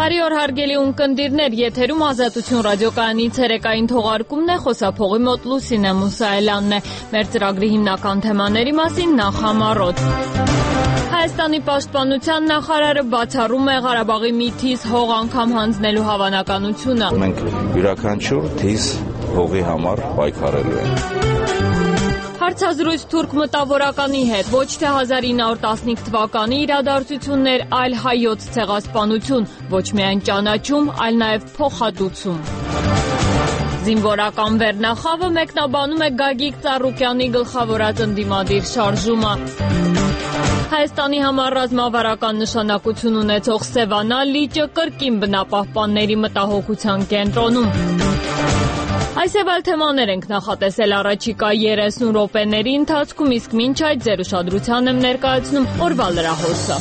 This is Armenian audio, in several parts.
Բարի օր հարգելի ունկնդիրներ, եթերում Ազատություն ռադիոկայանի ցերեկային թողարկումն է, խոսափողի մոտ Լուսինե Մուսայելյանն է։ Մեր ծրագրի հիմնական թեմաների մասին նախ համառոտ։ Հայաստանի պաշտպանության նախարարը բացառում է Ղարաբաղի մի թիզ հող անգամ հանձնելու հավանականությունը։ Մենք յուրաքանչյուր թիզ հողի համար պայքարելու ենք։ Հարցազրույց թուրք մտավորականի հետ, ոչ թե 1915 թվականի իրադարձություններ, այլ հայոց ցեղասպանություն, ոչ միայն ճանաչում, այլ նաև փոխհատուցում։ Զինվորական վերնախավը մեկնաբանում է Գագիկ Ծառուկյանի գլխավորած ընդդիմադիր շարժումը։ Հայաստանի համար ռազմավարական նշանակություն ունեցող Սևանա լիճը կրկին բնապահպանների մտահոգության կենտրոնում։ Այս եւ այլ թեմաներ ենք նախատեսել առաջիկա 30 րոպեների ընթացքում, իսկ մինչ այդ ձեր ուշադրության եմ ներկայացնում օրվա լրահոսը։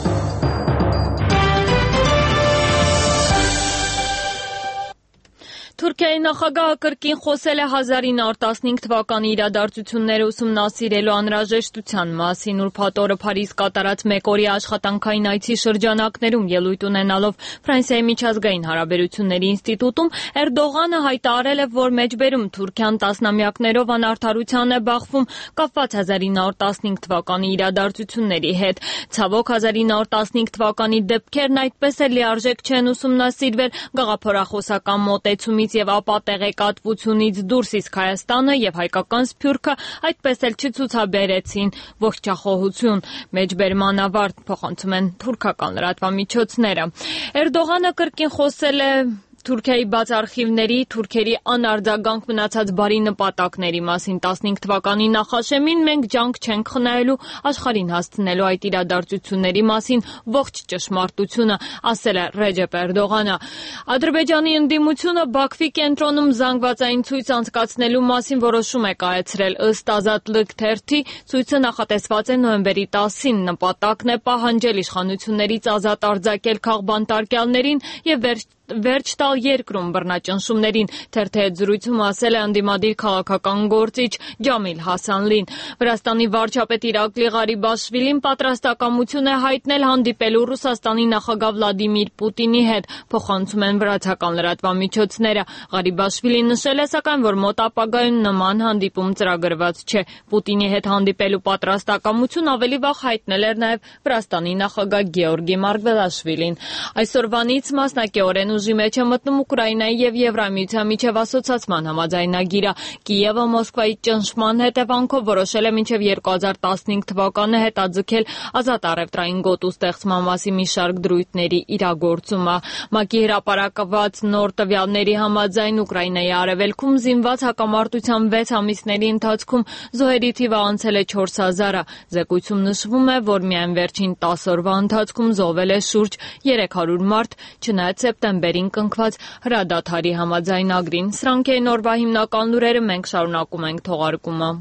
Թուրքիայի նախագահը կրկին խոսել է 1915 թվականի իրադարձությունները ուսումնասիրելու անհրաժեշտության մասին։ Ուրբաթ օրը Փարիզ կատարած մեկօրյա աշխատանքային այցի շրջանակներում ելույթ ունենալով Ֆրանսիայի միջազգային հարաբերությունների ինստիտուտում Էրդողանը հայտարարել է, որ մեջբերում Թուրքիան տասնամյակներով անարդարության է բախվում կապված 1915 թվականի իրադարձությունների հետ։ Ցավոք 1915 թվականի դեպքերն այդպես էլ լիարժեք չեն ուսումնասիրվել գաղափարախոսական մոտեցումից եւ ապա տեղեկատվությունից դուրս, իսկ Հայաստանը եւ հայկական սփյուռքը այդպես էլ չցուցաբերեցին ողջախոհություն։ Մեջբերման ավարտ փոխանցում են թուրքական լրատվամիջոցները։ Էրդողանը կրկին խոսել է Թուրքիայի բաց արխիվների, թուրքերի անարձագանք մնացած բարի նպատակների մասին 15 թվականի նախաշեմին մենք ջանք չենք խնայելու աշխարհին հասցնելու այդ իրադարձությունների մասին ողջ ճշմարտությունը, ասել է Ռեջեփ Էրդողանը։ Ադրբեջանի ընդդիմությունը Բաքվի կենտրոնում զանգվածային ցույց անցկացնելու մասին որոշում է կայացրել։ Ըստ Ազատլիկ թերթի, ցույցը նախատեսված է նոյեմբերի 10-ին։ Նպատակն է պահանջել իշխանություններից ազատ արձակել քաղբանտարկյալներին եւ վերջ տալ երկրում բռնաճնշումներին, թերթի հետ զրույցում ասել է ընդդիմադիր քաղաքական գործիչ Ջամիլ Հասանլին։ Վրաստանի վարչապետ Իրակլի Ղարիբաշվիլին պատրաստակամություն է հայտնել հանդիպելու Ռուսաստանի նախագահ Վլադիմիր Պուտինի հետ, փոխանցում են վրացական լրատվամիջոցները։ Ղարիբաշվիլին նշել է սակայն, որ մոտ ապագայում նման հանդիպում ծրագրված չէ։ Պուտինի հետ հանդիպելու պատրաստակամություն ավելի վաղ հայտնել էր նաև Վրաստանի նախագահ Գեորգի Մարգվելաշվիլին։ Այսօրվանից մասնակիորեն ուժի մեջ է մտնում Ուկրաինայի եւ Եվրամիության միջև ասոցիացման համաձայնագիրը։ Կիևը Մոսկվայի ճնշման հետևանքով որոշել է մինչև 2015 թվականը հետաձգել ազատ առևտրային գոտու ստեղծման մասին մի շարք դրույթների իրագործումը։ ՄԱԿ-ի հրապարակված նոր տվյալների համաձայն Ուկրաինայի արևելքում զինված հակամարտության 6 ամիսների ընթացքում զոհերի թիվը անցել է 4000-ը։ Զեկույցում նշվում է, որ միայն վերջին 10 օրվա ընթացքում զոհվել է շուրջ 300 մարդ, չնայած սեպտեմբերին կնքված հրադադարի համաձայնագրին։ Սրանք էին օրվա հիմնական լուրերը, մենք շարունակում ենք թողարկումը։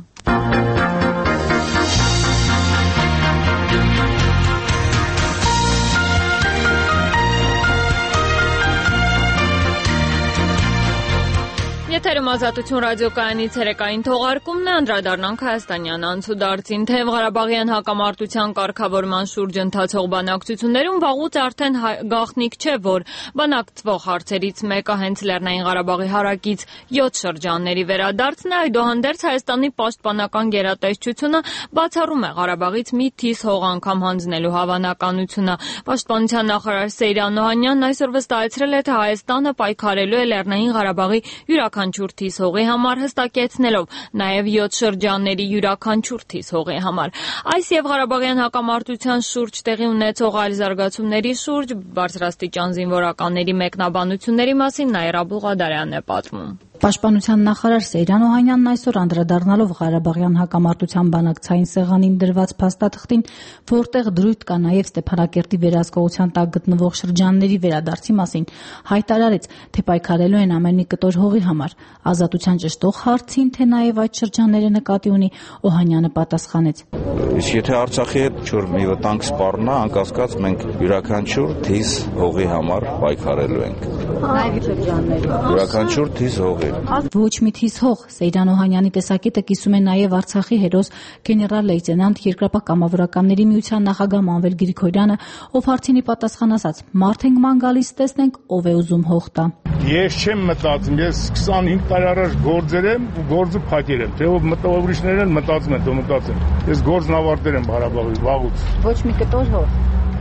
Եթերում Ազատություն ռադիոկայանի ցերեկային թողարկումն է, անդրադառնանք հայաստանյան անցուդարձին, թեև Ղարաբաղյան հակամարտության կարգավորման շուրջ ընթացող բանակցություններում վաղուց արդեն գաղտնիք չէ, որ բանակցվող հարցերից մեկը հենց Լեռնային Ղարաբաղի հարակից 7 շրջանների վերադարձն է, այդուհանդերձ Հայաստանի պաշտպանական գերատեսչությունը բացառում է Ղարաբաղից մի թիզ հող անգամ հանձնելու հավանականությունը։ Պաշտպանության նախարար Սեյրան Օհանյանն այսօր վստահեցրել է, թե Հայաստանը պայքարելու է Լեռնային Ղարաբաղի յուրաքանչյուր թիզ հողի համար, հստակեցնելով նաև 7 շրջանների յուրաքանչյուր թիզ հողի համար։ Այս եւ Ղարաբաղյան հակամարտության շուրջ տեղի ունեցող այլ զարգացումների շուրջ բարձրաստիճան զինվորականների մեկնաբանությունների մասին Նաիրա Բուղադարյանն է պատմում։ Պաշտպանության նախարար Սեյրան Օհանյանն այսօր անդրադառնալով Ղարաբաղյան հակամարտության բանակցային սեղանին դրված փաստաթղթին, որտեղ դրույթ կա նաև Ստեփանակերտի վերահսկողության տակ գտնվող շրջանների վերադարձի մասին, հայտարարեց, թե պայքարելու են ամեն մի կտոր հողի համար։ Ազատության ճշտող հարցին, թե նաև այդ շրջանները նկատի ունի, Օհանյանը պատասխանեց. Իսկ եթե Արցախի հետ չոր մի վտանգ սպառնա, անկասկած մենք յուրաքանչյուր թիզ հողի համար պայքարելու ենք։ Նաև շրջանները։ Յուրաքանչյուր թիզ հողի Ոչ մի թիզ հող Սեյրան Օհանյանի տեսակետը կիսում է նաև Արցախի հերոս գեներալ լեյտենանտ Երկրապահ կամավորականների միության նախագահ Մանվել Գրիգորյանը, ով հարցինի պատասխան ասաց. «Մարդ ենք ման գալիս, տեսնենք ով է ուզում հող տա»։ Ես չեմ մտածում, ես 25 տարի առաջ գործեր եմ ու գործը փակել եմ, թե ով ուրիշներ են մտածում են, դու մտածեմ։ Ես գործն ավարտել եմ Ղարաբաղից, վաղուց։ Ոչ մի կտոր հող։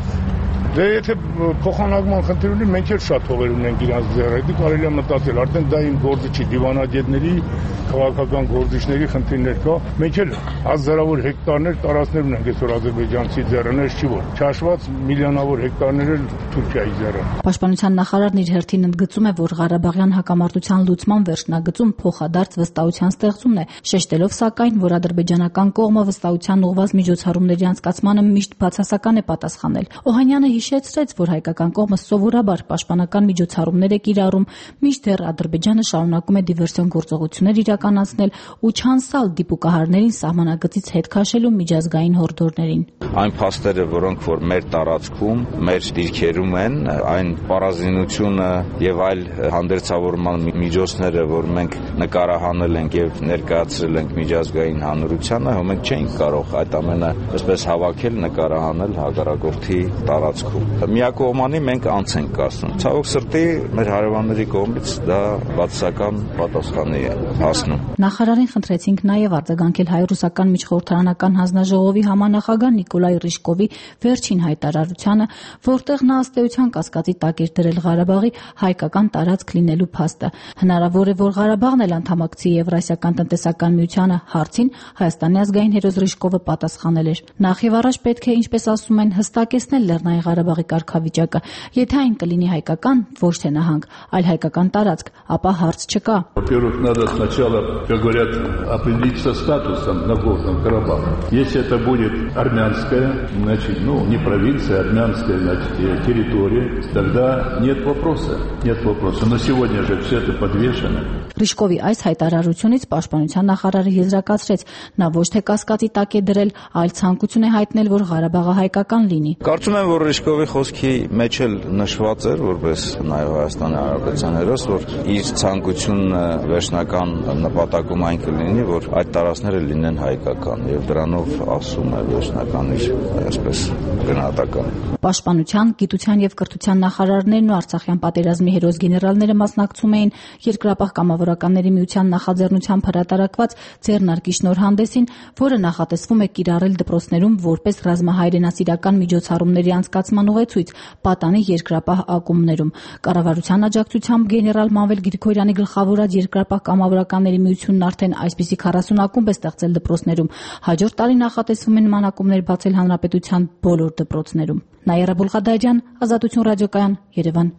Դե եթե փոխանակման խնդիր ունի, մենք էլ շատ հողեր ունենք իրանց ձեռը, դու կարելի է մտածել, արդեն դա իմ գործը չի, դիվանագետների, քաղաքական գործիչների խնդիրներ կա, մենք էլ հազարավոր հեկտարներ տարածքներ ունենք այսօր ադրբեջանցի ձեռնես չի որ, չհաշված միլիոնավոր հեկտարներ էլ Թուրքիայի ձեռը։ Պաշտպանության նախարարն իր հերթին ընդգծում է, որ Ղարաբաղյան հակամարտության լուծման վերջնագծում փոխադարձ վստահության ստեղծումն է, շեշտելով սակայն, որ ադրբեջանական կողմը վստահության ուղղված միջոցառումների անցկացմանը միշտ բացասական է պատասխանել։ Օհանյանը հիշեցրեց, որ հայկական կողմը սովորաբար պաշտպանական միջոցառումներ է կիրառում, մինչդեռ Ադրբեջանը շարունակում է դիվերսիոն գործողություններ իրականացնել ու չանցալ դիպուկահարներին սահմանագծից հետ քաշելու միջազգային հորդորներին։ Այն փաստերը, որոնք որ մեր տարածքում, մեր դիրքերում են, այն պարազինությունը եւ այլ հանդերձավորման միջոցները, որ մենք նկարահանել ենք եւ ներկայացրել ենք միջազգային հանրությանը, մենք չենք կարող այդ ամենը այսպես հավաքել, նկարահանել հակառակորդի տարածքում։ Միակողմանի մենք անց ենք կասում։ Ցավոք սրտի մեր հարևանների կողմից դա բացասական պատասխանի է հասնում։ Նախարարին խնդրեցինք նաև արձագանքել հայ-ռուսական միջխորհրդարանական հանձնաժողովի համանախագահ Նիկոլայ Ռիժկովի վերջին հայտարարությանը, որտեղ նա ըստ էության կասկածի տակ էր դրել Ղարաբաղի հայկական տարածք լինելու փաստը։ Հնարավոր է, որ Ղարաբաղն էլ անդամակցի Եվրասիական տնտեսական միությանը հարցին Հայաստանի ազգային հերոս Ռիժկովը պատասխանել էր։ Նախ եւ առաջ պետք է, ինչպես ասում են, հստակեցնել Լեռնային Ղարաբաղի կարգավիճակը։ Եթե այն կլինի հայկական, ոչ թե նահանգ, այլ հայկական տարածք, ապա հարց չկա։ Во-первых, надо сначала, как говорят, определиться статусом Нагорного Карабаха. Если это будет армянская, значит, не провинция, армянская, значит, территория, тогда нет вопроса. Нет вопроса. Но сегодня же все это подвешено. Ռիժկովի այս հայտարարությունից պաշտպանության նախարարը եզրակացրեց, նա ոչ թե կասկածի տակ է դրել, այլ ցանկություն է հայտնել, որ Ղարաբաղը հայկական լինի։ Կարծում եմ, որ Ռիժկովի խոսքի մեջ էլ նշված էր, որպես նաև Հայաստանի Հանրապետության հերոս, որ իր ցանկությունը վերջնական նպատակում այն կլինի, որ այդ տարածքները լինեն հայկական, եւ դրանով ասում է վերջնական իր այսպես գնահատական։ Պաշտպանության, գիտության եւ կրթության նախարարներն ու Արցախյան պատերազմի հերոս գեներալները մասնակցում էին Երկրապահ կամավորականների միության նախաձեռնությամբ հրատարակված ձեռնարկի շնորհանդեսին, որը նախատեսվում է կիրառել դպրոցներում որպես ռազմահայրենասիրական միջոցառումների անցկացման ուղեցույց պատանի երկրապահ ակումբներում։ Կառավարության աջակցությամբ գեներալ Մանվել Գրիգորյանի գլխավորած Երկրապահ կամավորականների միությունն արդեն այսպիսի 40 ակումբ է ստեղծել դպրոցներում։ Հաջորդ տարի նախատեսվում է նման ակումբներ բացել հանրապետության բոլոր դպրոցներում։ Նաիրա Բուլղադարյան, Ազատություն ռադիոկայան, Երևան։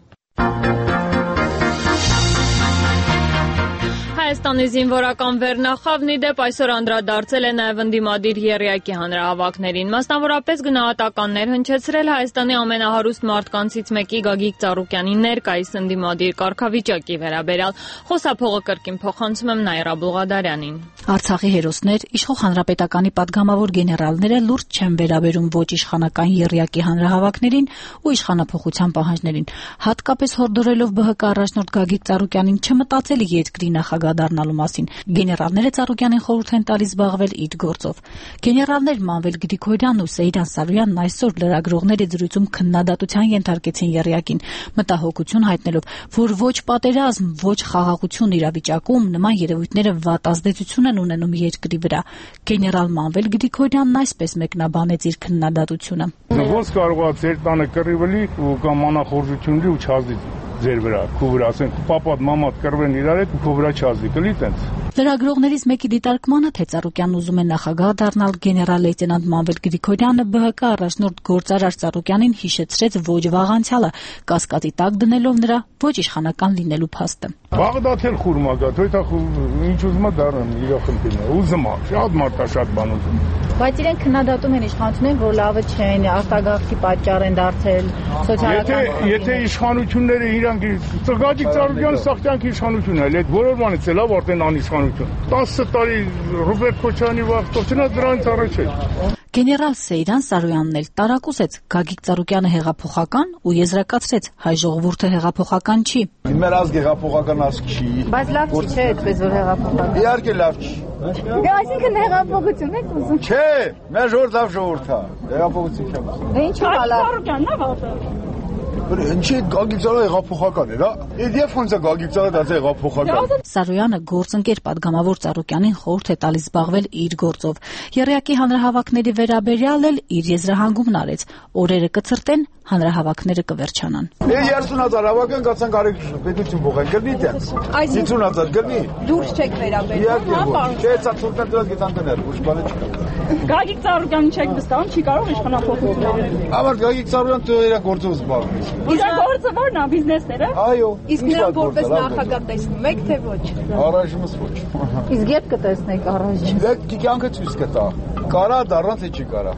Հայաստանի զինվորական վերնախավն ի դեպ այսօր անդրադարձել է նաև ընդդիմադիր եռյակի հանրահավաքներին։ Մասնավորապես գնահատականներ հնչեցրել Հայաստանի ամենահարուստ մարդկանցից մեկի Գագիկ Ծառուկյանի ներկայիս ընդդիմադիր կարգավիճակի վերաբերյալ։ Խոսափողը կրկին փոխանցում եմ Նաիրա Բուլղադարյանին։ Արցախի հերոսներ, իշխող հանրապետականի падգամավոր գեներալները լուրջ չեն վերաբերում ոչ իշխանական եռյակի հանրահավաքներին ու իշխանափոխության պահանջներին։ Հատկապես հորդորելով ԲՀԿ առաջնորդ Գագիկ Ծառուկյանին չմտածել երկրի նախագահ դառնալու մասին, գեներալները Ծառուկյանին խորհուրդ են տալիս զբաղվել իր գործով։ Գեներալներ Մանվել Գրիգորյանն ու Սեյրան Սարոյանն այսօր լրագրողների զրույցում քննադատության ենթարկեցին եռյակին, մտահոգություն հայտնելով, որ ոչ պատերազմ, ոչ խաղաղություն իրավիճակում նման երևույթները վատ ազդեցություն են ունենում երկրի վրա։ Գեներալ Մանվել Գրիգորյանն այսպես մեկնաբանեց իր քննադատությունը։ Ոնց կարող է ձեր տանը կռիվելի ու կամ անախորժությունների ու չազդի ձեր վրա, քո վրա, ասենք պապատ, մամատ կռվեն իրար հետ ու քո վրա չազդի, կլի տենց։ Լրագրողներից մեկի դիտարկմանը, թե Ծառուկյանն ուզում է նախագահ դառնալ, գեներալ լեյտենանտ Մանվել Գրիգորյանը ԲՀԿ առաջնորդ գործարար Ծառուկյանին հիշեցրեց ոչ վաղ անցյալը, կասկածի տակ դնելով նրա ոչ իշխանական լինելու փաստը։ Բաղդադել խուրմա գա, թույթա ինչ ուզում է դառնալ իր խնդիրն է, ուզում է, շատ մարդա շատ բան ուզում։ Բայց իրենք քննադատում են իշխանություններին, որ լավը չեն, արտագաղթի պատճառ են դարձել, սոցիալական։ Եթե իշխանությունները իրանք Գագիկ Ծառուկյանը սախտյանքի իշխանություն է, այդ բոլոր բանից է լավ արդեն անիշխանություն։ 10 տարի Ռոբերտ Քոչարյանի վախտով չնա դրանից առաջ է։ Գեներալ Սեյրան Սարոյանն էլ տարակուսեց Գագիկ Ծառուկյանը հեղափոխական ու եզրակացրեց հայ ժողովուրդը հեղափոխական չի։ Մեր ազգը հեղափոխական ազգ չի։ Բայց լավ չի, չէ, այդպես որ հեղափոխական։ Իհարկե լավ չի։ Դե այսինքն հեղափոխություն եք ուզում։ Չէ, մեր ժողովուրդ է, հեղափոխություն չեմ ուզում։ Դե ինչու՞ հալա։ Ծառուկյանն է վատը։ Ինչի Գագիկ Ծառուկյանը հեղափոխական էր, հա։ Եվ ոնց է Գագիկ Ծառուկյանը դա հեղափոխական։ Սարոյանը գործընկեր падգամավոր Ծառուկյանին խորհուրդ է տալիս զբաղվել իր գործով։ Եռյակի հանրահավաքների վերաբերյալ էլ իր եզրահանգումն արեց. օրերը կցրտեն, հանրահավաքները կվերջանան։ 30,000 հավաքան կացան կարիք պետություն փոխեն, կլինի դες։ 50,000 կլինի։ Դուրս չեք վերաբերվում, հա, պարոն։ Չէ, սա ցուրտներ դրած գետան կներ, ոչ բանը չկա։ Գագիկ Ծառուկյանին չեք վստահում, չի կարող իշխանափոխություններ։ Ամար Գագիկ Ծառուկյանը դու իր գործով զբաղվի։ Իր գործը ո՞րն է, բիզնեսներ է։ Այո։ Իսկ նրան որպես նախագահ տեսնում եք, թե ոչ։ Առայժմս ոչ։ Իսկ երբ կտեսնեք առաջ։ Դե կյանքը ցույց կտա։ Կարա դառնա թե չի կարա։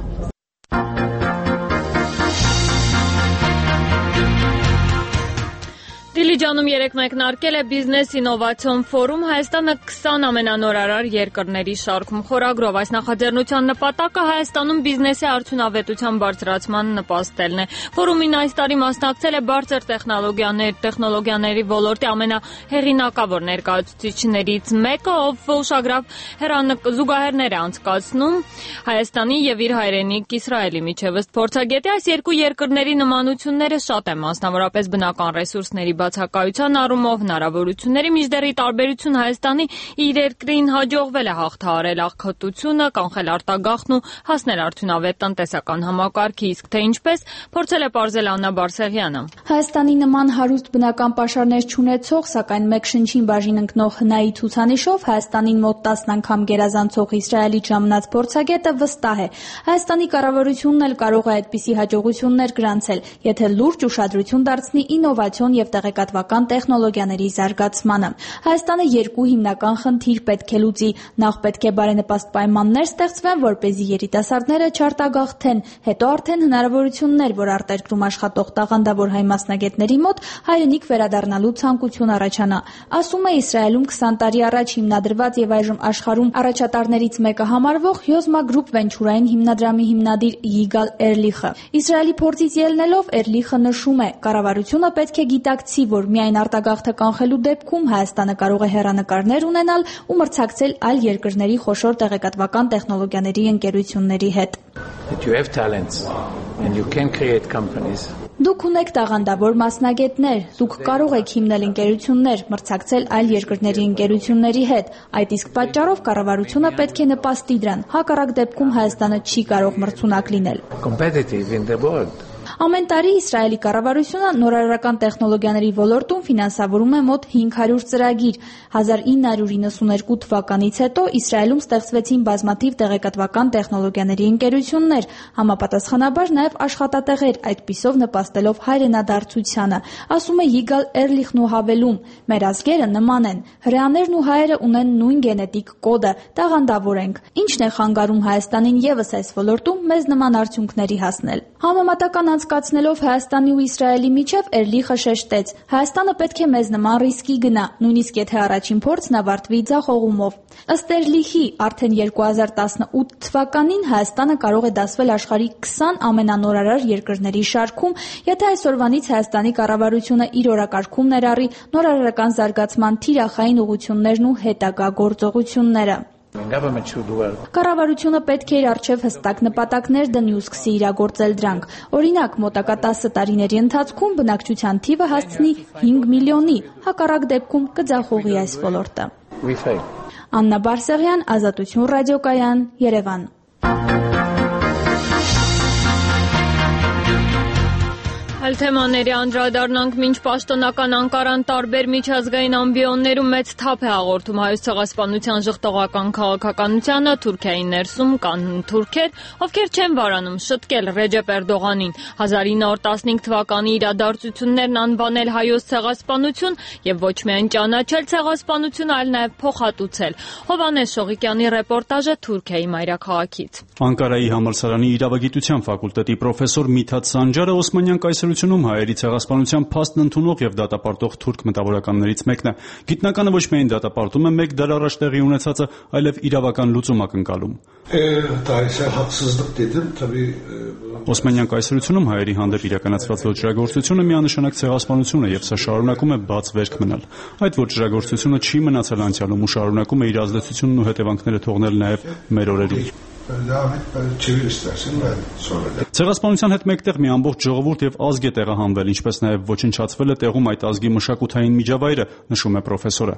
Դիլիջանում երեկ մեկնարկել է բիզնես ինովացիոն ֆորում Հայաստանը 20 ամենանորարար երկրների շարքում խորագրով։ Այս նախաձեռնության նպատակը Հայաստանում բիզնեսի արդյունավետության բարձրացման նպաստելն է։ Ֆորումին այս տարի մասնակցել է բարձր տեխնոլոգիաների ոլորտի ամենահեղինակավոր ներկայացուցիչներից մեկը, ով ուշագրավ զուգահեռներ է անցկացնում Հայաստանի եւ իր հայրենիք Իսրայելի միջև։ Ըստ փորձագետի այս երկու երկրների նմանությունները շատ են, մասնավորապես բնական ռեսուրսների բացակայության առումով, հնարավորությունների միջդեռի տարբերություն Հայաստանի իր երկրին հաջողվել է հաղթահարել աղքատությունը, կանխել արտագաղթն ու հասնել արդյունավետ տնտեսական համակարգի, իսկ թե ինչպես, փորձել է պարզել Աննա Բարսեղյանը։ Հայաստանի նման հարուստ բնական պաշարներ չունեցող, սակայն մեկ շնչին բաժին ընկնող հնայի ցուցանիշով Հայաստանին մոտ 10 անգամ գերազանցող Իսրայելի ժամանած փորձագետը վստահ է։ Հայաստանի կառավարությունն էլ կարող է այդպիսի հաջողություններ գրանցել, եթե լուրջ ուշադրություն դարձնի ինովացիոն եւ տեղեկատվական տեխնոլոգիաների զարգացմանը։ Հայաստանը երկու հիմնական խնդիր պետք է լուծի։ Նախ պետք է բարենպաստ պայմաններ ստեղծվեն, որպեսզի երիտասարդները չարտագաղթեն, հետո արդեն հնարավորություններ, որ արտերկրում աշխատող տաղանդավոր հայ մասնագետների մոտ հայրենիք վերադառնալու ցանկություն առաջանա։ Ասում է Իսրայելում 20 տարի առաջ հիմնադրված եւ այժմ աշխարհում առաջատարներից մեկը համարվող Yozma Group վենչուրային հիմնադրամի հիմնադիր Yigal Erlichը։ Իսրայելի փորձից ելնելով Erlichը նշում է, կառավարությունը պետք է գիտակցի, որ միայն արտագաղթը կանխելու դեպքում Հայաստանը կարող է հեռանկարներ ունենալ ու մրցակցել այլ երկրների խոշոր տեղեկատվական տեխնոլոգիաների ընկերությունների հետ։ Դուք ունեք տաղանդավոր մասնագետներ, դուք կարող եք հիմնել ընկերություններ, մրցակցել այլ երկրների ընկերությունների հետ։ Այդ իսկ պատճառով կառավարությունը պետք է նպաստի դրան։ Հակառակ դեպքում Հայաստանը չի կարող մրցունակ լինել։ Ամեն տարի Իսրայելի կառավարությունը նորարարական տեխնոլոգիաների ոլորտում ֆինանսավորում է մոտ 500 ծրագիր։ 1992 թվականից հետո Իսրայելում ստեղծվեցին բազմաթիվ տեղեկատվական տեխնոլոգիաների ընկերություններ, համապատասխանաբար նաև աշխատատեղեր, այդպիսով նպաստելով հայրենադարձությանը։ Ասում է Yigal Erlichն ու հավելում. մեր ազգերը նման են, հրեաներն ու հայերը ունեն նույն գենետիկ կոդը, տաղանդավոր ենք։ Ինչն է խանգարում Հայաստանին եւս այս ոլորտում մեզ նման արդյունքների հասնել։ Համեմատական անցկացնելով Հայաստանի ու Իսրայելի միջև Էրլիխը շեշտեց. Հայաստանը պետք է մեզ նման ռիսկի գնա, նույնիսկ եթե առաջին փորձն ավարտվի ձախողումով։ Ըստ Էրլիխի, արդեն 2018 թվականին Հայաստանը կարող է դասվել աշխարհի 20 ամենանորարար երկրների շարքում, եթե այսօրվանից Հայաստանի կառավարությունը իր օրակարգում ներառի նորարարական զարգացման թիրախային ուղղություններն ու հետագա գործողությունները։ Կառավարությունը պետք է իր առջև հստակ նպատակներ դնի ու սկսի իրագործել դրանք։ Օրինակ, մոտակա 10 տարիների ընթացքում բնակչության թիվը հասցնի 5 միլիոնի, հակառակ դեպքում կձախողի այս ոլորտը։ Աննա Բարսեղյան, Ազատություն ռադիոկայան, Երևան։ Այլ թեմաների անդրադառնանք, մինչ պաշտոնական Անկարան տարբեր միջազգային ամբիոններում մեծ թափ է հաղորդում հայոց ցեղասպանության ժխտողական քաղաքականությանը, Թուրքիայի ներսում կան թուրքեր, ովքեր չեն վարանում շտկել Ռեջեփ Էրդողանին 1915 թվականի իրադարձություններն անվանել հայոց ցեղասպանություն եւ ոչ միայն ճանաչել ցեղասպանությունը, այլ նաեւ փոխհատուցել։ Հովհաննես Շողիկյանի ռեպորտաժը Թուրքիայի մայրաքաղաքից։ Անկարայի համալսարանի իրավագիտության ֆակուլտետի պրոֆեսոր Միթաթ Սանջարը Օսմանյան կայսրության կայսրությունում հայերի ցեղասպանության փաստն ընդունող եւ դատապարտող թուրք մտավորականներից մեկն է։ Գիտնականը ոչ միայն դատապարտում է մեկ դար առաջ տեղի ունեցածը, այլև իրավական լուծում ակնկալում։ Օսմանյան կայսրությունում հայերի հանդեպ իրականացված ոճրագործությունը միանշանակ ցեղասպանություն է եւ սա շարունակում է բաց վերք մնալ։ Այդ ոճրագործությունը չի մնացել անցյալում ու շարունակում է իր ազդեցությունն ու հետևանքները թողնել նաեւ մեր օրերում։ Ցեղասպանության հետ մեկտեղ մի ամբողջ ժողովուրդ եւ ազգ է տեղահանվել, ինչպես նաեւ ոչնչացվել է տեղում այդ ազգի մշակութային միջավայրը, նշում է պրոֆեսորը։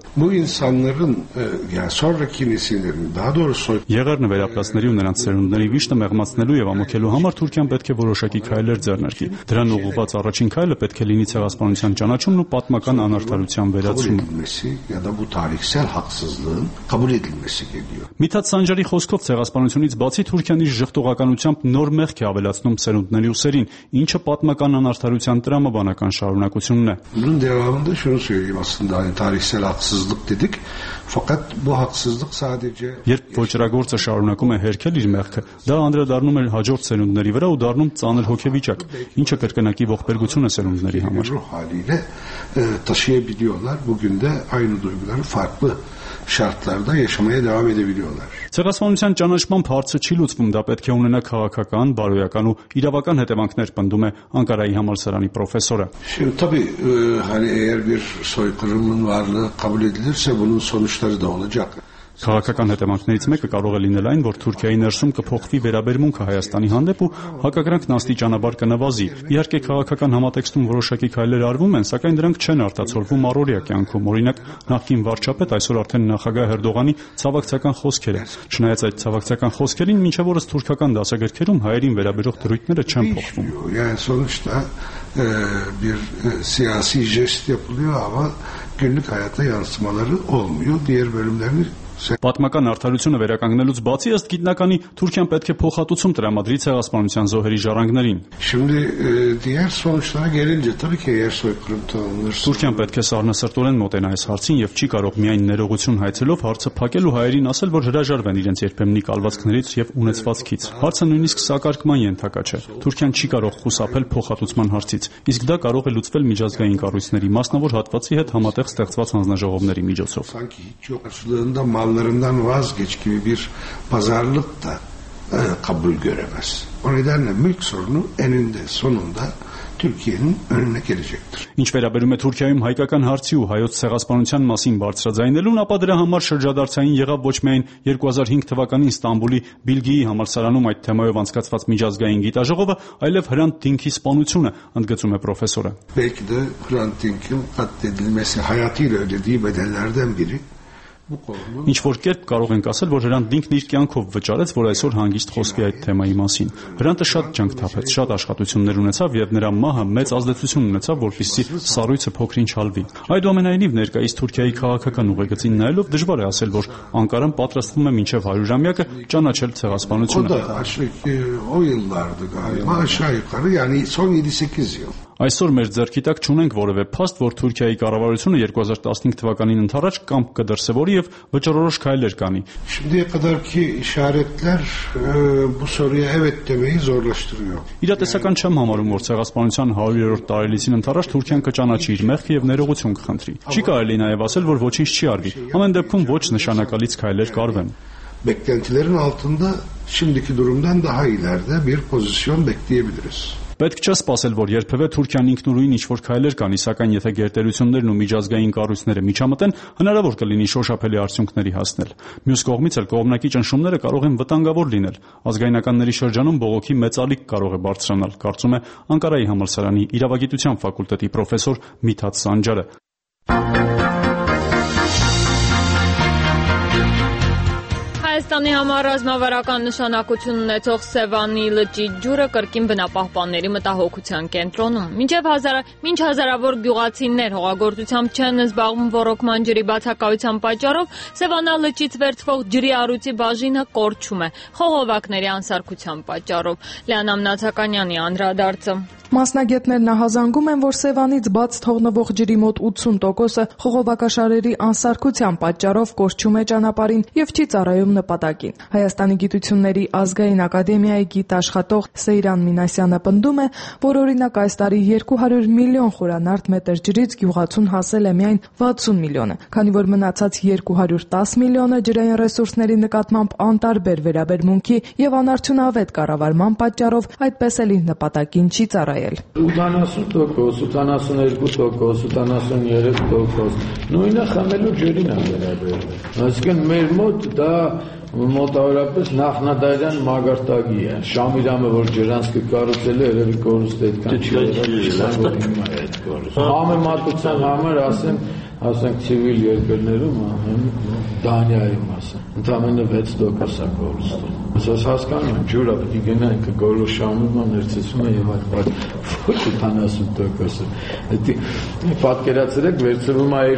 Եղեռնը վերապրածների ու նրանց սերունդների վիշտը մեղմացնելու եւ ամոքելու համար Թուրքիան պետք է որոշակի քայլեր ձեռնարկի։ Դրան ուղղված առաջին քայլը պետք է լինի ցեղասպանության ճանաչումն ու պատմական անարդարության վերացումը։ Միթադ Սանջարի խոսքով ցեղասպանությունից բացի Թուրքիան իր ժխտողականությամբ նոր մեղք է ավելացնում սերունդների ուսերին, ինչը պատմական անարդարության տրամաբանական շարունակությունն է։ Երբ ոճրագործը շարունակում է հերքել իր մեղքը, դա անդրադառնում է հաջորդ սերունդների վրա ու դառնում ծանր հոգեվիճակ, ինչը կրկնակի ողբերգություն է սերունդների համար։ şartlarda yaşamaya devam edebiliyorlar. Ցեղասպանության ճանաչմամբ հարցը չի լուծվում, դա պետք է ունենա քաղաքական, բարոյական ու իրավական հետևանքներ, պնդում է Անկարայի համալսարանի պրոֆեսորը։ Şimdi tabii hani eğer bir soykırımın varlığı kabul edilirse bunun sonuçları da olacak. Քաղաքական հետևանքներից մեկը կարող է լինել այն, որ Թուրքիայի ներսում կփոխվի վերաբերմունքը Հայաստանի հանդեպ ու հակակրանքն աստիճանաբար կնվազի։ Իհարկե քաղաքական համատեքստում որոշակի քայլեր արվում են, սակայն դրանք չեն արտացոլվում առօրյա կյանքում։ Օրինակ, նախկին վարչապետ, այսօր արդեն նախագահ Էրդողանի ցավակցական խոսքերը։ Չնայած այդ ցավակցական խոսքերին, մինչև օրս թուրքական դասագրքերում հայերին վերաբերող դրույթները չեն փոխվում։ Yani sonuçta bir siyasi jest yapılıyor ama günlük hayata yansımaları olmuyor. Diğer bölümlerini Պատմական արդարությունը վերականգնելուց բացի ըստ գիտնականի Թուրքիան պետք է փոխհատուցում տրամադրի ցեղասպանության զոհերի ժառանգներին։ Թուրքիան պետք է սառնասրտորեն մոտենա այս հարցին եւ չի կարող միայն ներողություն հայցելով հարցը փակել ու հայերին ասել, որ հրաժարվեն իրենց երբեմնի կալվածքներից եւ ունեցվածքից։ Հարցը նույնիսկ սակարկման ենթակա չէ։ Թուրքիան չի կարող խուսափել փոխհատուցման հարցից, իսկ դա կարող է լուծվել միջազգային կառույցների, մասնավոր հատվածի հետ համատեղ ստեղծված հանձնաժողովների միջոցով։ Mallarından vazgeç gibi bir pazarlık da kabul göremez. O nedenle mülk sorunu eninde sonunda Türkiye'nin önüne gelecektir. Ինչ վերաբերում է Թուրքիայում հայկական հարցի ու հայոց ցեղասպանության մասին բարձրաձայնելուն, ապա դրա համար շրջադարձային եղավ ոչ միայն 2005 թվականին Ստամբուլի Բիլգիի համալսարանում այդ թեմայով անցկացված միջազգային գիտաժողովը, այլև Hrant Dink'i սպանությունը, ընդգծում է պրոֆեսորը։ Belki de Hrant Dink'in katledilmesi hayatıyla ödediği bedellerden biri. Ինչ որ կերպ կարող ենք ասել, որ Hrant Dink'ն իր կյանքով վճարեց, որ այսօր հանգիստ խոսվի այդ թեմայի մասին։ Հրանտը շատ ջանք թափեց, շատ աշխատություններ ունեցավ եւ նրա մահը մեծ ազդեցություն ունեցավ, որպեսզի սառույցը փոքրինչ հալվի։ Այդուամենայնիվ ներկայիս Թուրքիայի քաղաքական ուղեգծին նայելով դժվար է ասել, որ Անկարան պատրաստվում է մինչև 100-ամյակը ճանաչել ցեղասպանությունը։ Այսօր մեր ձեռքի տակ չունենք որևէ փաստ, որ Թուրքիայի կառավարությունը 2015 թվականին ընդառաջ կամք կդրսևորի եւ վճռորոշ քայլեր կանի։ Şimdiye kadarki işaretler bu soruya evet demeyi zorlaştırıyor. Իրատեսական չեմ համարում, որ ցեղասպանության 100-րդ տարելիցին ընդառաջ Թուրքիան կճանաչի իր մեղքը եւ ներողություն կխնդրի։ Չի կարելի նաեւ ասել, որ ոչինչ չի արվի։ Ամեն դեպքում ոչ նշանակալից քայլեր կարվեն։ Beklentilerin altında şimdiki durumdan daha ileride bir pozisyon bekleyebiliriz. Պետք չէ սպասել, որ երբևէ Թուրքիան ինքնուրույն ինչ-որ քայլեր կանի, սակայն եթե գերտերություններն ու միջազգային կառույցները միջամտեն, հնարավոր կլինի շոշափելի արդյունքների հասնել։ Մյուս կողմից էլ կողմնակի ճնշումները կարող են վտանգավոր լինել։ Ազգայնականների շրջանում բողոքի մեծ ալիք կարող է բարձրանալ, կարծում է Անկարայի համալսարանի իրավագիտության ֆակուլտետի պրոֆեսոր Միթադ Սանջարը։ Հայաստանի համար ռազմավարական նշանակություն ունեցող Սևանի լճի ջուրը կրկին բնապահպանների մտահոգության կենտրոնում։ Մինչ հազարավոր գյուղացիներ հողագործությամբ չեն զբաղվում ոռոգման ջրի բացակայության պատճառով, Սևանա լճից վերցվող ջրի առյուծի բաժինը կորչում է խողովակների անսարքության պատճառով։ Լիանա Մնացականյանի անդրադարձը։ Մասնագետներն ահազանգում են, որ Սևանից բաց թողնվող ջրի մոտ 80%-ը խողովակաշարերի անսարքության պատճառով կորչում է ճանապարհին եւ չի ծառայում նպատակ նպատակին։ Հայաստանի գիտությունների ազգային ակադեմիայի գիտաշխատող Սեյրան Մինասյանը պնդում է, որ օրինակ այս տարի 200 միլիոն խորանարդ մետր ջրից գյուղացուն հասել է միայն 60 միլիոնը, քանի որ մնացած 210 միլիոնը ջրային ռեսուրսների նկատմամբ անտարբեր վերաբերմունքի եւ անարդյունավետ կառավարման պատճառով այդպես էլ իր նպատակին չի ծառայել։ 80%, 82%, 83% նույնը խմելու ջրին է վերաբերվում։ Այսինքն մեր մոտ դա մոտավորապես նախնադարյան մագարտակի է։ Շամիրամը, որ ջրանցքը կառուցել է, երևի կորուստ այդքան չի եղել։ Համեմատության համար ասենք ցիվիլ երկրներում, Դանիայում ընդամենը 6% է կորուստը։ Ասես հասկանում եմ, ջուրը պետք է գնա ինքը գոլոշանում է, ներծծում է եւ այլ, ոչ 80%։ Պատկերացրեք, վերցվում է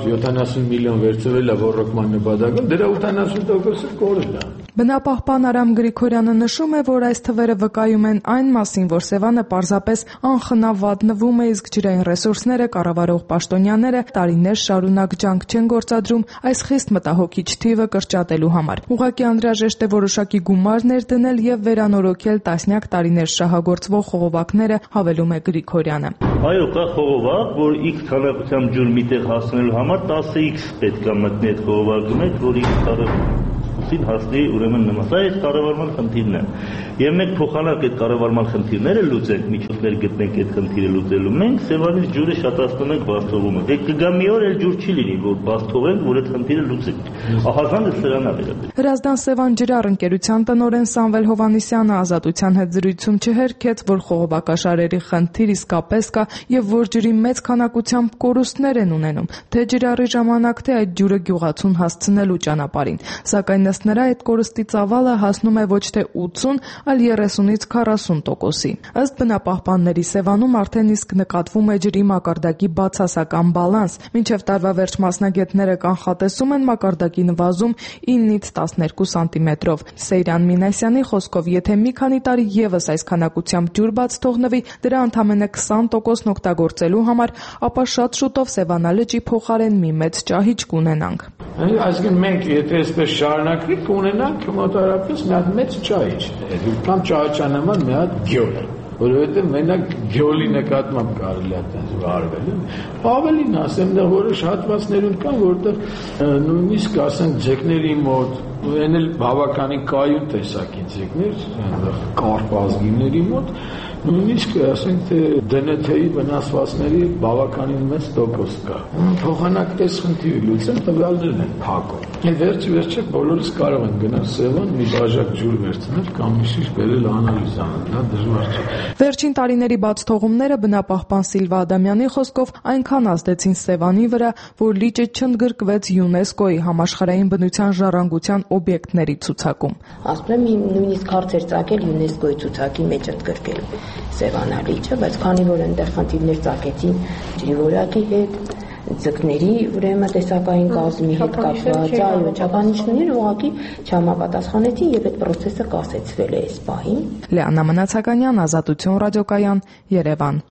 270 միլիոն վերցվել է ռոռոկման նպատակով, դրա 80%-ը կորել է։ Բնապահպան Արամ Գրիգորյանը նշում է, որ այս թվերը վկայում են այն մասին, որ Սևանը պարզապես անխնավ վատնվում է, իսկ ջրային ռեսուրսները կառավարող պաշտոնյաները տարիներ շարունակ ջանք չեն գործադրում այս խիստ մտահոգիչ թիվը կրճատելու համար։ Ուղղակի անհրաժեշտ է որոշակի գումար ներդնել եւ վերանորոգել տասնյակ տարիներ շահագործվող խողովակները, հավելում է Գրիգորյանը։ Այո, կա խողովակ, որ X քանակությամբ ջուր միտեղ հասնելու համար 10x պետք է մտնի այդ խողովակի մեջ, որ X քանակին հասնի ուրեմն նման։ Սա այս կառավարման խնդիրն է։ Եվ մենք փոխանակ այդ կառավարման խնդիրները լուծենք, միջոցներ գտնենք այդ խնդիրը լուծելու։ Մենք Սևանից ջուրը շատացնում ենք, բաց թողում ենք։ Դե կգա մի օր էլ ջուր չի լինի, որ բաց թողենք, որ այդ խնդիրը լուծենք։ Ահազանգը սրանն է վերաբերում։ Հրազդան Սևան ջրար ընկերության տնօրեն Սամվել Հովհաննիսյանը Ազատության հետ զրույցում չհերքեց, որ խողովակաշարերի խնդիր իսկապես կա եւ որ ջրի մեծ քանակությամբ կորուստներ են ունենում, թե ջրառի ժամանակ, թե այդ ջուրը գյուղացուն հասցնելու ճանապարհին։ Սակայն ըստ նրա այդ կորստի ծավալը հասնում է ոչ թե 80, այլ 30-ից 40%-ի։ Ըստ բնապահպանների Սևանում արդեն իսկ նկատվում է ջրի մակարդակի բացասական բալանս, մինչև տարվա վերջ մասնագետները կանխատեսում են մակարդակի նվազում 9-ից 12 սանտիմետրով։ Սեյրան Մինասյանի խոսքով, եթե մի քանի տարի եւս այս քանակությամբ ջուր բաց թողնվի, դրա ընդամենը 20%-ն օգտագործելու համար, ապա շատ շուտով Սևանա լճի փոխարեն մի մեծ ճահիճ կունենանք։ Այսինքն մենք եթե այսպես շարունակվի կունենանք մոտավորապես մի հատ մեծ ճահիճ, կամ ճահիճանման մի հատ գյոլ, որովհետև մենակ գյոլի նկատմամբ կարելի է այդպես վարվել։ Ավելին ասեմ, դա որոշ հատվածներում կան, որտեղ նույնիսկ ասենք ձկների մոտ, այն էլ բավականին կայուն տեսակի ձկներ, այնտեղ կարպ ազգիների մոտ, նույնիսկ ասենք թե ԴՆԹ-ի վնասվածքների բավականին մեծ տոկոս կա։ Փոխանակ այս խնդիրը լուծել տվյալներն են փակում։ Վերջը բոլորս կարող են գնալ Սևան, մի բաժակ ջուր վերցնել կամ մի շիշ բերել անալիզ անել, դա դժվար չէ։ Վերջին տարիների բաց թողումները բնապահպան Սիլվա Ադամյանի խոսքով այնքան ազդեցին Սևանի վրա, որ լիճը չընդգրկվեց ՅՈՒՆԵՍԿՕ-ի համաշխարհային բնության ժառանգության օբյեկտների ցուցակում։ Ասում եմ նույնիսկ հարց էր ծագել ՅՈՒՆԵՍԿՕ-ի ցուցակի մեջ ընդգրկել Սևանա լիճը, բայց քանի որ այնտեղ խնդիրներ ծագեցին ջրի որակի հետ, ձկների ուրեմն տեսակային կազմի հետ կապված այո չափանիշները ուղղակի չհամապատասխանեցին եւ այդ process-ը կասեցվել է այս պահին։ Լեանա Մնացականյան, Ազատություն ռադիոկայան, Երևան։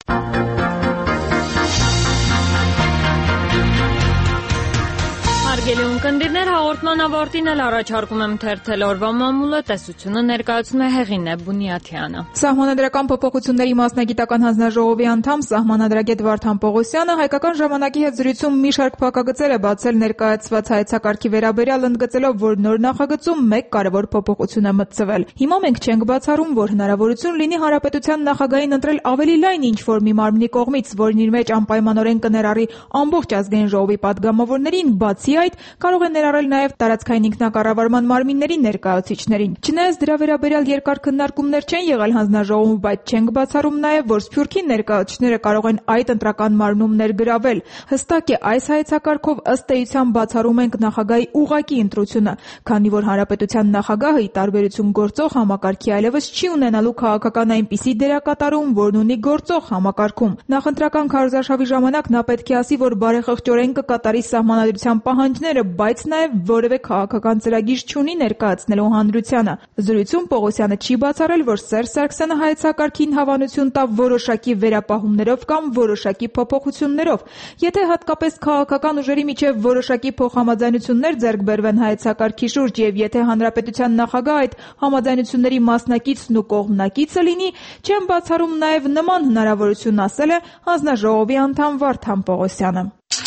Հարգելի ունկնդիրներ, հաղորդման ավարտին էլ առաջարկում եմ թերթել օրվա մամուլը, տեսությունը ներկայացնում է Հեղինե Բունյաթյանը։ Սահմանադրական փոփոխությունների մասնագիտական հանձնաժողովի անդամ սահմանադրագետ Վարդան Պողոսյանը հայկական ժամանակի հետ զրույցում մի շարք փակագծեր է բացել ներկայացված հայեցակարգի վերաբերյալ, ընդգծելով, որ նոր նախագծում մեկ կարևոր փոփոխություն է մտցվել։ Հիմա մենք չենք բացառում, որ հնարավորություն լինի հանրապետության նախագահին ընտրել ավելի լայն ինչ-որ մի մարմնի կողմից, որն իր մեջ անպայմանորեն կներառի ամբողջ ազգային ժողովի падգամավորներին, բացի այդ կարող է ներառել նաև տարածքային ինքնակառավարման մարմինների ներկայացուցիչներին։ Չնայած դրա վերաբերյալ երկար քննարկումներ չեն եղել հանձնաժողովում, բայց չենք բացառում նաև, որ Սփյուռքի ներկայացուցիչները կարող են այդ ընտրական մարմնում ներգրավել։ Հստակ է, այս հայեցակարգով ըստ էության բացառում ենք նախագահի ուղղակի ընտրությունը, քանի որ հանրապետության նախագահը ի տարբերություն գործող համակարգի այլևս չի ունենալու քաղաքական այնպիսի դերակատարում, որն ունի գործող համակարգում։ Նախընտրական քարոզարշավի ժամանակ նա պետք է ասի, որ բարեխղճորեն կկատարի սահմանադրության պահանջները, տարիները, բայց նաև որևէ քաղաքական ծրագիր չունի ներկայացնելու հանրությանը։ Զրույցում Պողոսյանը չի բացառել, որ Սերժ Սարգսյանը հայեցակարգին հավանություն տա որոշակի վերապահումներով կամ որոշակի փոփոխություններով։ Եթե հատկապես քաղաքական ուժերի միջև որոշակի փոխհամաձայնություններ ձեռք բերվեն հայեցակարգի շուրջ եւ եթե հանրապետության նախագահ այդ համաձայնությունների մասնակիցն ու կողմնակիցը լինի, չեմ բացառում նաև նման հնարավորություն, ասել է հանձնաժողովի անդամ Վարդան Պողոսյանը։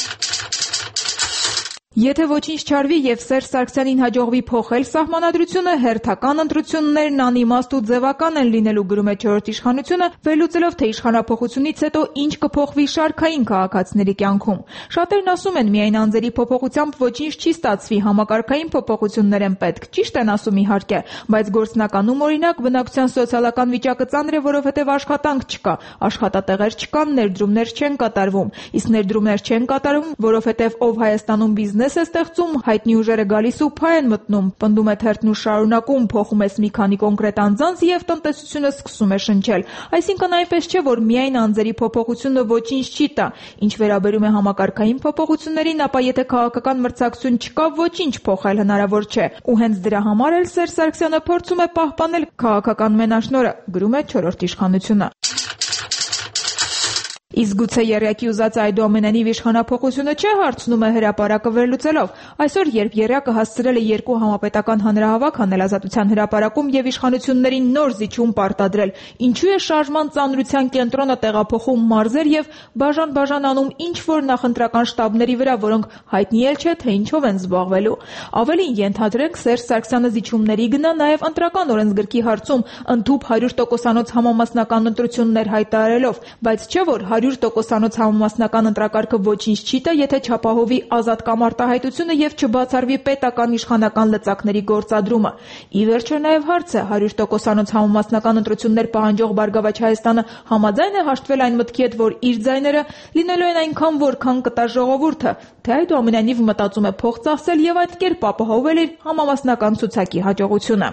Եթե ոչինչ չարվի եւ Սերժ Սարգսյանին հաջողվի փոխել սահմանադրությունը, հերթական ընտրություններն անիմաստ ու ձևական են լինելու, գրում է Չորրորդ իշխանությունը, վերլուծելով, թե իշխանափոխությունից հետո ինչ կփոխվի շարքային քաղաքացիների կյանքում։ Շատերն ասում են, միայն անձերի փոփոխությամբ ոչինչ չի ստացվի, համակարգային փոփոխություններ են պետք, ճիշտ են ասում իհարկե, բայց գործնականում օրինակ բնակչության սոցիալական վիճակը ծանր է, որովհետեւ աշխատանք չկա, աշխատատեղեր չկան, ներդրումներ չեն կատարվում, իսկ ներդրումներ չեն կատարվում, որովհետեւ ով Հայաստանում բիզնես է ստեղծում, հայտնի ուժերը գալիս ու փայ են մտնում, պնդում է թերթն ու շարունակում, փոխում ես մի քանի կոնկրետ անձանց եւ տնտեսությունը սկսում է շնչել։ Այսինքն այնպես չէ, որ միայն անձերի փոփոխությունը ոչինչ չի տա։ Ինչ վերաբերում է համակարգային փոփոխություններին, ապա եթե քաղաքական մրցակցություն չկա, ոչինչ փոխել հնարավոր չէ։ Ու հենց դրա համար էլ Սերժ Սարգսյանը փորձում է պահպանել քաղաքական մենաշնորհը, գրում է Չորրորդ իշխանությունը։ Իսկ գուցե եռյակի ուզած այդուամենայնիվ իշխանափոխությունը չէ, հարցնում է հրապարակը վերլուծելով։ Այսօր, երբ եռյակը հասցրել է երկու համապետական հանրահավաք անել Ազատության հրապարակում եւ իշխանություններին նոր զիջում պարտադրել, ինչու է շարժման ծանրության կենտրոնը տեղափոխում մարզեր եւ բաժան անում ինչ-որ նախընտրական շտաբների վրա, որոնք հայտնի էլ չէ, թե ինչով են զբաղվելու։ Ավելին, ենթադրենք, Սերժ Սարգսյանը զիջումների գնա նաեւ ընտրական օրենսգրքի հարցում ընդհուպ 100%-անոց համամասնական ընտրություններ հայտարարելով, բայց չէ որ 100%-անոց համամասնական ընտրակարգը ոչինչ չի տա, եթե չապահովի ազատ կամ արտահայտությունը եւ չբացառվի պետական իշխանական լծակների գործադրումը։ Ի վերջո նաեւ հարց է 100%-անոց համամասնական ընտրություններ պահանջող Բարգավաճ Հայաստանը համաձայն է հաշտվել այն մտքի հետ, որ իր ձայները լինելու են այնքան, որքան կտա ժողովուրդը, թե այդուամենայնիվ մտածում է փող ծախսել եւ այդ կերպ ապահովել իր համամասնական ցուցակի հաջողությունը։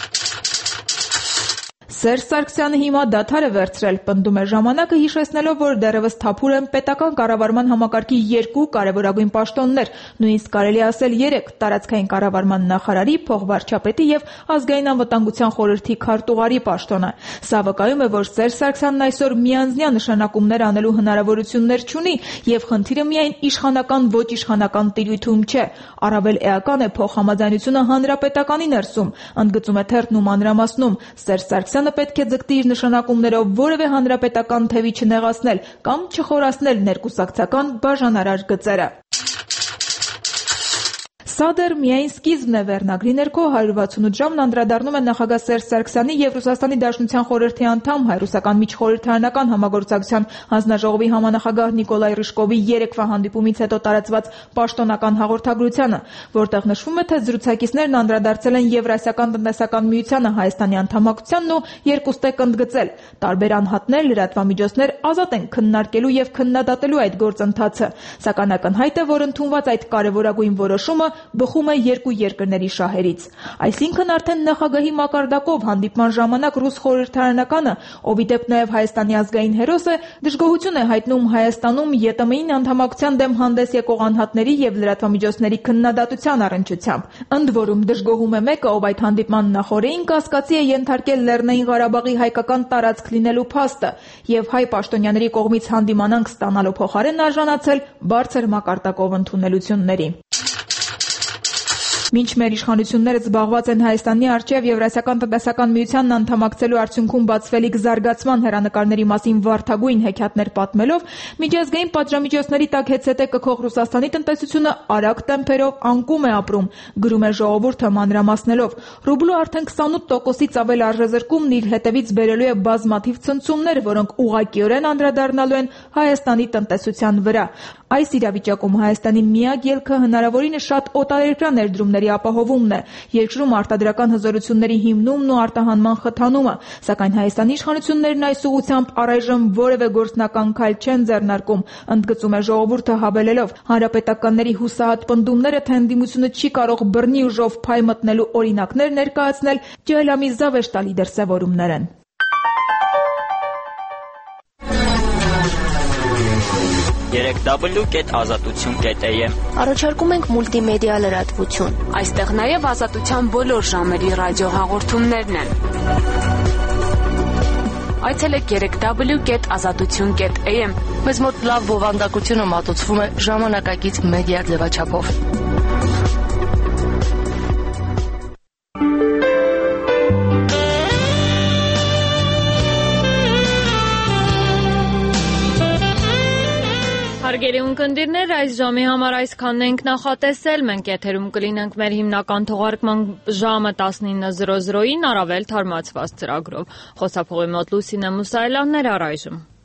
Սերժ Սարգսյանը հիմա դադար է վերցրել, պնդում է ժամանակը, հիշեցնելով, որ դեռևս թափուր են պետական կառավարման համակարգի երկու կարևորագույն պաշտոններ, նույնիսկ կարելի ասել 3՝ տարածքային կառավարման նախարարի, փոխվարչապետի եւ ազգային անվտանգության խորհրդի քարտուղարի պաշտոնը։ Սա վկայում է, որ Սերժ Սարգսյանն այսօր միանձնյա նշանակումներ անելու հնարավորություններ չունի եւ խնդիրը միայն իշխանական ոչ իշխանական տիրույթում չէ։ Առավել էական է փոխհամաձայնությունը հանրապետականի ներսում, ընդգծում է թերթն ու մանրամասնում։ Սերժ Սարգսյանը պետք է ձգտի իր նշանակումներով որևէ հանրապետական թևի չնեղացնել կամ չխորացնել ներկուսակցական բաժանարար գծերը։ Սա դեռ միայն սկիզբն է, վերնագրի ներքո 168 ժամն անդրադառնում է նախագահ Սերժ Սարգսյանի եւ Ռուսաստանի Դաշնության խորհրդի անդամ հայ-ռուսական միջխորհրդարանական համագործակցության հանձնաժողովի համանախագահ Նիկոլայ Ռիժկովի երեկվա հանդիպումից հետո տարածված պաշտոնական հաղորդագրությանը, որտեղ նշվում է, թե զրուցակիցներն անդրադարձել են Եվրասիական տնտեսական միությանը Հայաստանի անդամակցությանն ու երկուստեք ընդգծել. տարբեր անհատներ, լրատվամիջոցներ ազատ են քննարկելու եւ քննադատելու այդ գործընթացը, սակայն ակնհայտ է, որ ընդունված այդ կարեւորագույն որոշումը բխում է երկու երկրների շահերից։ Այսինքն արդեն նախագահի մակարդակով հանդիպման ժամանակ ռուս խորհրդարանականը, ով ի դեպ նաև Հայաստանի ազգային հերոս է, դժգոհություն է հայտնում Հայաստանում ԵՏՄ-ին անդամակցության դեմ հանդես եկող անհատների եւ լրատվամիջոցների քննադատության առնչությամբ։ Ընդ որում դժգոհում է մեկը, ով այդ հանդիպման նախօրեին կասկածի է ենթարկել Լեռնային Ղարաբաղի հայկական տարածք լինելու փաստը եւ հայ պաշտոնյաների կողմից հանդիմանանք ստանալու փոխարեն արժանացել բարձր մակարդակով ընդունելությունների։ Մինչ մեր իշխանությունները զբաղված են Հայաստանի առջև Եվրասիական տնտեսական միությանն անդամակցելու արդյունքում բացվելիք զարգացման հեռանկարների մասին վարդագույն հեքիաթներ պատմելով, միջազգային պատժամիջոցների տակ հետզհետե կքող Ռուսաստանի տնտեսությունը արագ տեմպերով անկում է ապրում, գրում է ժողովուրդը մանրամասնելով։ Ռուբլու արդեն 28%-ից ավել արժեզրկումն իր հետևից բերելու է բազմաթիվ ցնցումներ, որոնք ուղղակիորեն անդրադառնալու են Հայաստանի տնտեսության վրա։ Այս իրավիճակում Հայաստանի միակ ելքը հնարավորինս շատ օտարերկրյա ներդրումների ապահովումն է, երկրում արտադրական հզորությունների հիմնումն ու արտահանման խթանումը, սակայն Հայաստանի իշխանություններն այս ուղղությամբ առայժմ որևէ գործնական քայլ չեն ձեռնարկում, ընդգծում է ժողովուրդը հավելելով. հանրապետականների հուսահատ պնդումները, թե ընդդիմությունը չի կարող բռնի ուժով փայ մտնելու օրինակներ ներկայացնել, ջահելամի զավեշ տալի դրսևորումներ են։ 3w.azatutun.am։ Առաջարկում ենք մուլտիմեդիա լրատվություն։ Այստեղ նաև ազատության բոլոր ժամերի ռադիոհաղորդումներն են։ Այցելեք 3w.azatutun.am։ Մեզ մոտ լավ բովանդակությունը մատուցվում է ժամանակակից մեդիա ձևաչափով։ Հարգելի ունկնդիրներ, այս ժամի համար այսքանն ենք նախատեսել։ Մենք եթերում կլինենք մեր հիմնական թողարկման ժամը 19:00-ին առավել թարմացված ծրագրով։ Խոսափողի մոտ Լուսինե Մուսայելյանն էր առայժմ։